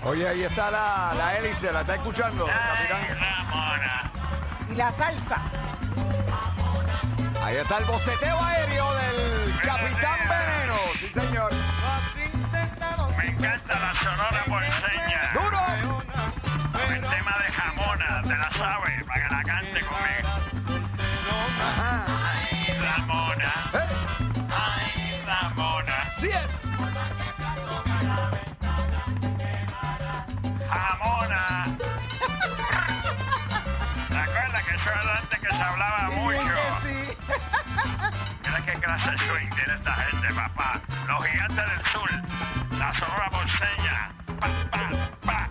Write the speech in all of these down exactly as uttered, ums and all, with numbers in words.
Oye, ahí está la, la hélice, ¿la está escuchando, capitán? Ramona. Y la salsa. Ahí está el boceteo aéreo del Capitán Veneno. Sí, señor. Me encanta la sonora porteña. ¡Duro! Con el tema de jamona, te la sabes, para que la cante conmigo. Ajá. Ay, Ramona. ¿Eh? Ay, Ramona. ¡Sí es! Jamona. ¿Te acuerdas que eso era antes que se hablaba mucho? Sí. Mira qué clase de swing tiene esta gente, papá. Los gigantes del sur. La sonora porteña. Pa, pa, pa.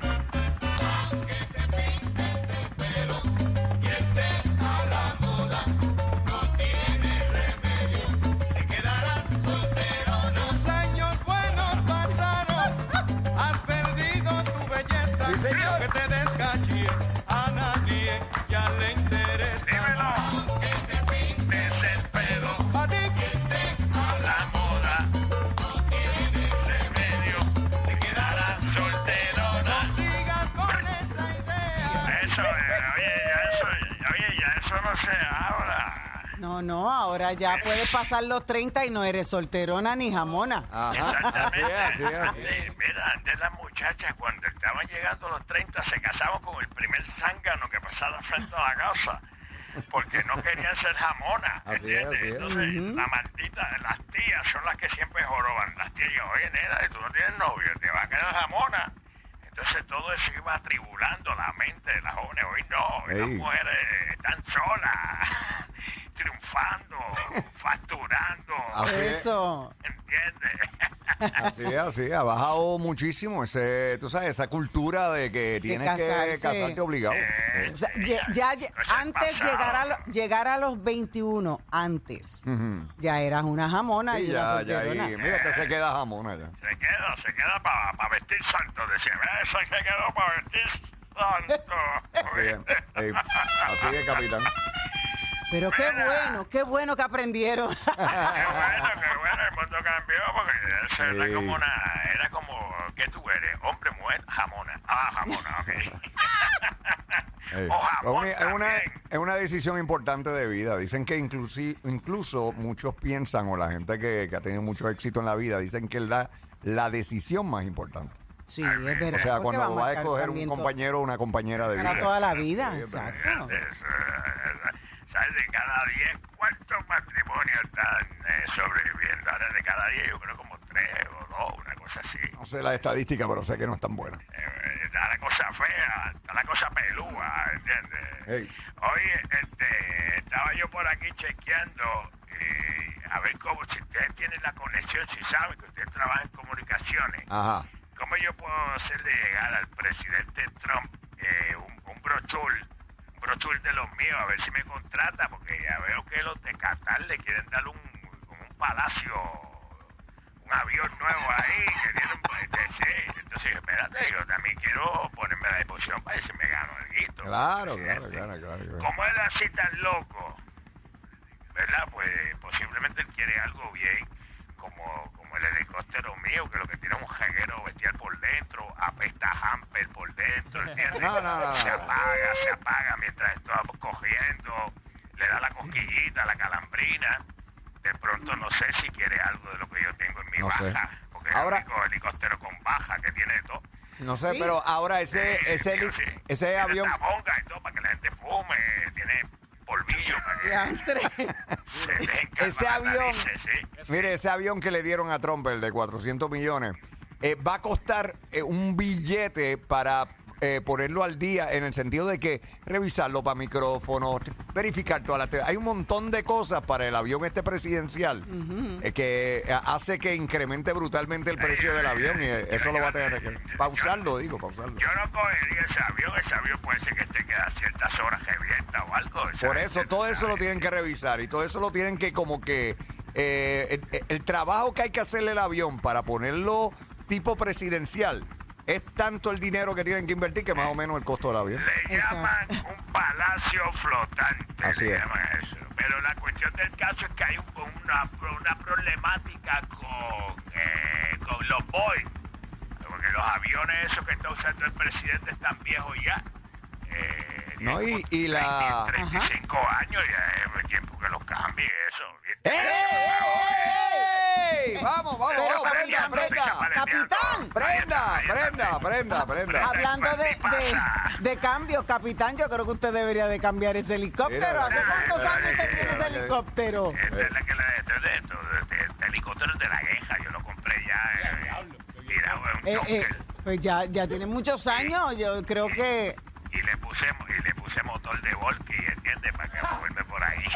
Tus años buenos pasaron, has perdido tu belleza. Sí, señor. Que te descaché, a nadie ya le interesa. Dímelo. Que te pintes el pelo. A ti Que estés a la moda. No tienes remedio. Te quedarás solterona. sigas con esa idea. Eso, eh, oye, ya eso, oye, ya eso no se habla. No, no, ahora ya puedes pasar los treinta y no eres solterona ni jamona. Ajá. Así es, así es. así es. Sí, mira, antes las muchachas cuando estaban llegando a los treinta se casaban con el primer zángano que pasaba frente a la casa. Porque no querían ser jamonas, Así es, ¿entiendes? así es. Entonces, la maldita, las tías son las que siempre joroban. Las tías digan, oye, nena, tú no tienes novio, te va a quedar jamona. Entonces todo eso iba atribulando la mente de las jóvenes. Hoy no, hoy las Ey. mujeres están solas, triunfando, facturando, Así es. Eso. ¿entiendes? Así es, así es. Ha bajado muchísimo ese, tú sabes, esa cultura de que tienes que casarse. casarte obligado. Eh, O sea, ye- ya, ye- Eso es antes pasado. llegar a, lo- llegar a los veintiuno, antes, Ujú. ya eras una jamona Sí, y una ya, ya solterona. ahí. Mira, este se queda jamona ya. Se queda, se queda para vestir santo. Decía, ese se quedó para vestir santo. Así es. Ey, así es, capitán. Pero qué bueno, qué bueno que aprendieron. Qué bueno, qué bueno, el mundo cambió porque eso era Sí. como una, era como, ¿qué tú eres? Hombre, mujer, jamona. Ah, jamona, ok. Ey, O Es jamón una, es, una, también. es una decisión importante de vida. Dicen que inclusi- incluso muchos piensan, o la gente que, que ha tenido mucho éxito en la vida, dicen que es la, la decisión más importante. Sí, es verdad. O sea, porque cuando va a marcar escoger un también to- compañero o una compañera de vida. para toda la vida, Sí, exacto. Fíjate, eso, eh, ¿sabes? De cada diez, ¿cuántos matrimonios están eh, sobreviviendo? Ahora de cada diez yo creo como tres o dos, una cosa así. No sé la estadística, pero sé que no es tan buena. Eh, está la cosa fea, está la cosa pelúa, ¿entiendes? Ey. Oye, este, estaba yo por aquí chequeando eh, a ver cómo, si ustedes tienen la conexión, si saben que ustedes trabajan en comunicaciones, Ajá. ¿cómo yo puedo hacerle llegar al presidente Trump eh, un, un brochure, un brochure de los míos, a ver si me contrata, porque ya veo que los de Qatar le quieren dar un, como un palacio, un avión nuevo ahí, que tiene un, este, sí. Entonces, espérate, yo también quiero ponerme a la disposición para ver si me gano el guito. Claro, claro, claro, claro. claro. Como él así tan loco, ¿verdad? Pues posiblemente él quiere algo bien, como, como el helicóptero mío, que lo que tiene es un jaguero bestial por dentro, apesta a hamper por dentro, ¿entiendes? No, no, no, se no. apaga, se apaga mientras estamos cogiendo, le da la cosquillita, la calambrina. De pronto no sé si quiere algo de lo que yo tengo en mi No sé. baja, porque Ahora- es el único helicóptero con baja que tiene todo. No sé, Sí. pero ahora ese, Sí, ese, sí, heli- sí. ese Tiene avión. tabonga y todo para que la gente fume, tiene polvillo para que Diantre. se dejen calmar Ese las avión- narices, sí. Mire, ese avión que le dieron a Trump, el de cuatrocientos millones, eh, va a costar eh, un billete para eh, ponerlo al día, en el sentido de que revisarlo para micrófonos, verificar todas las... te- Hay un montón de cosas para el avión este presidencial eh, que eh, hace que incremente brutalmente el precio del avión y eh, eso lo va a tener que pausarlo, digo, pausarlo. Yo no cogería ese avión, ese avión puede ser que te queda ciertas horas revienta o algo. esa Por gente eso, no todo eso sabe. lo tienen que revisar y todo eso lo tienen que como que... eh, el, el trabajo que hay que hacerle al avión para ponerlo tipo presidencial es tanto el dinero que tienen que invertir que más o menos el costo del avión. Le Exacto. llaman un palacio flotante, Así le es. llaman eso. Pero la cuestión del caso es que hay un- una, una problemática con, eh, con los Boeing. Porque los aviones esos que está usando el presidente están viejos ya. Eh, No, y- tienen y la- treinta y cinco años, ya es tiempo que los cambie eso. ¡Ey, ey, ey! Vamos, vamos, Pero, vamos, prenda, capitán, prenda. Capitán. Prenda, prenda, prenda, prenda. Hablando de, ¿Qué pasa? de, de cambios, capitán, yo creo que usted debería de cambiar ese helicóptero. Mira, ¿Hace cuántos mira, años usted tiene ese mira, helicóptero? Esta es la que le este, de esto, de- de- de helicóptero de la queja, yo lo compré ya. Eh, tirado en un Eh, eh, Junker. pues ya, ya tiene muchos años, yo creo que... Y le puse y le puse motor de Volky, ¿entiendes? Para que moverme por ahí.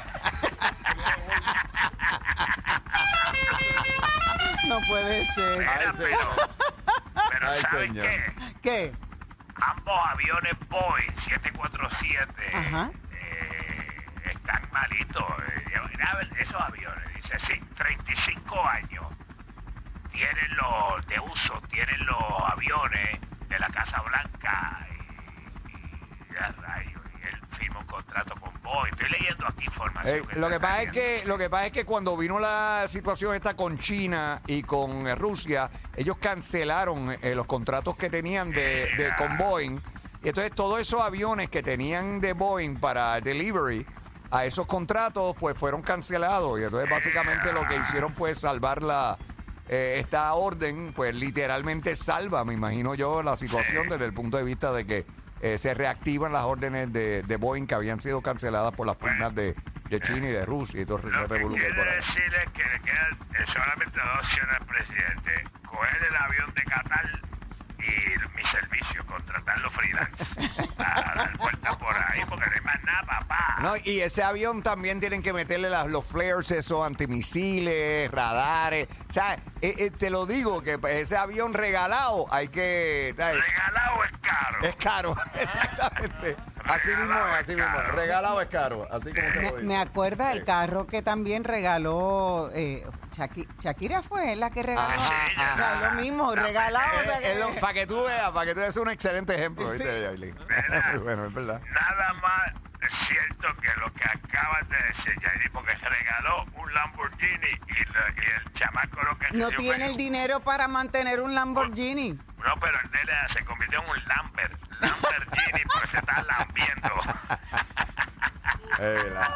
No puede ser. Mira, Ay, pero, pero Ay, ¿saben señor. qué? ¿Qué? Ambos aviones Boeing siete cuatro siete Ajá. eh, están malitos. Eh, mira, esos aviones, dice, sí, treinta y cinco años tienen los de uso, tienen los aviones de la Casa Blanca y, y, ya rayos, y él firma un contrato con Boeing. Estoy leyendo aquí información. Eh, lo que está pasa es que saliendo. lo que pasa es que cuando vino la situación esta con China y con eh, Rusia, ellos cancelaron eh, los contratos que tenían de, de con Boeing. Y entonces todos esos aviones que tenían de Boeing para delivery a esos contratos pues fueron cancelados y entonces básicamente lo que hicieron fue salvar la eh, esta orden, pues literalmente salva, me imagino yo, la situación desde el punto de vista de que eh, se reactivan las órdenes de, de Boeing que habían sido canceladas por las pugnas de, de China y de Rusia y todo ese Lo que revolú que hay quiere por ahí. decir es que le quedan eh, solamente dos opciones al presidente. Coger el avión de Qatar y mi servicio, contratarlo freelance. A dar vueltas por ahí, porque no hay más nada, papá. No, y ese avión también tienen que meterle las- los flares, esos antimisiles, radares. O sea, eh, eh, te lo digo, que ese avión regalado hay que... ¿sabes? Regalado es caro. Es caro, exactamente. Así mismo es, así mismo es. Regalado es caro, así como te lo Me, digo. me acuerda el Sí. carro que también regaló eh, Shaki- Shakira fue la que regaló. Ajá, O sea, ajá. lo mismo, regalado. O sea, que- Para que tú veas, para que tú veas, es un excelente ejemplo, Sí. ¿viste, Yailin? ¿Verdad? Bueno, es verdad. Nada más es cierto que lo que acabas de decir, Yairi, porque regaló un Lamborghini y, lo- y el chamaco lo que no recibió tiene fue- el dinero para mantener un Lamborghini. No, pero el de él se convirtió en un Lambert. Lamborghini porque se está lambiendo. Es verdad.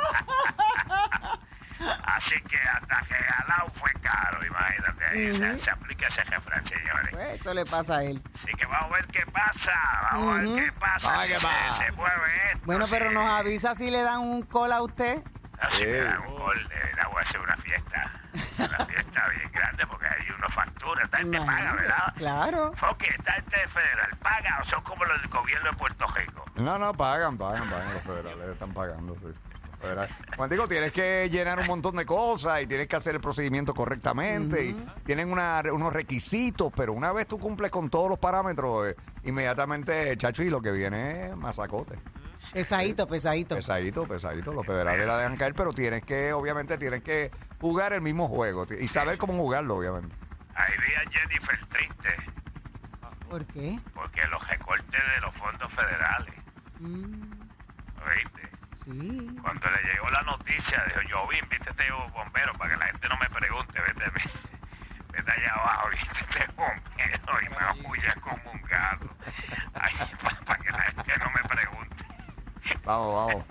Así que hasta regalado fue caro, imagínate. Ahí se, se aplica ese refrán, señores. Pues eso le pasa a él. Así que vamos a ver qué pasa. Vamos a ver qué pasa. Vamos a ver si qué se- pasa. Se, mueve esto. Bueno, pero sí. nos avisa si le dan un call a usted. Así me Sí. dan un gol. Eh, la voy a hacer una fiesta. Una fiesta bien grande porque hay unos facturas. Esta gente paga, Imagínese. ¿verdad? Claro. Foque, esta gente federal paga o son como los del gobierno de Puerto Rico. No, no, pagan, pagan, pagan. Los federales están pagando, sí. Los federales. Cuando digo, tienes que llenar un montón de cosas y tienes que hacer el procedimiento correctamente. Y tienen una- unos requisitos, pero una vez tú cumples con todos los parámetros, eh, inmediatamente, chacho, y lo que viene es masacote. Pesadito, pesadito. Pesadito, pesadito. Los federales la dejan caer, pero tienes que, obviamente, tienes que jugar el mismo juego y saber cómo jugarlo, obviamente. Ahí vi a Jennifer triste ¿Por qué? porque los recortes de los fondos federales. Mm, ¿Oíste? sí. Cuando le llegó la noticia, dijo, yo vi, vístete bombero para que la gente no me pregunte, vete, vete allá abajo, vístete bombero y me apoya como un gato. Ay, para que la gente no me pregunte. Vamos, vamos.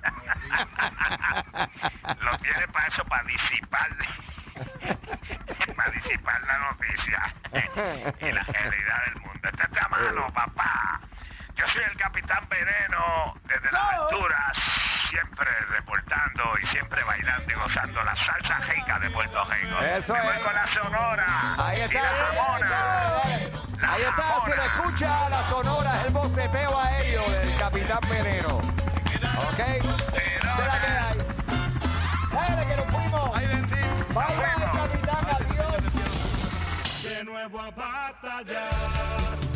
Lo tiene para eso, para disipar, para disipar la noticia y la realidad del mundo. Este está malo, papá. Yo soy el Capitán Veneno desde las So- alturas, siempre reportando y siempre bailando y gozando la salsa rica de Puerto Rico. Eso Me voy es. con la Sonora. Ahí y está, la eso, Ramona. dale. La Ahí está, Ramona. se lo escucha la sonora, el boceteo aéreo del Capitán Veneno. ¿Ok? Esa es la que hay. Dale, que nos fuimos. Ay, bendito. Bye, bye, Capitán, adiós. De nuevo a batallar.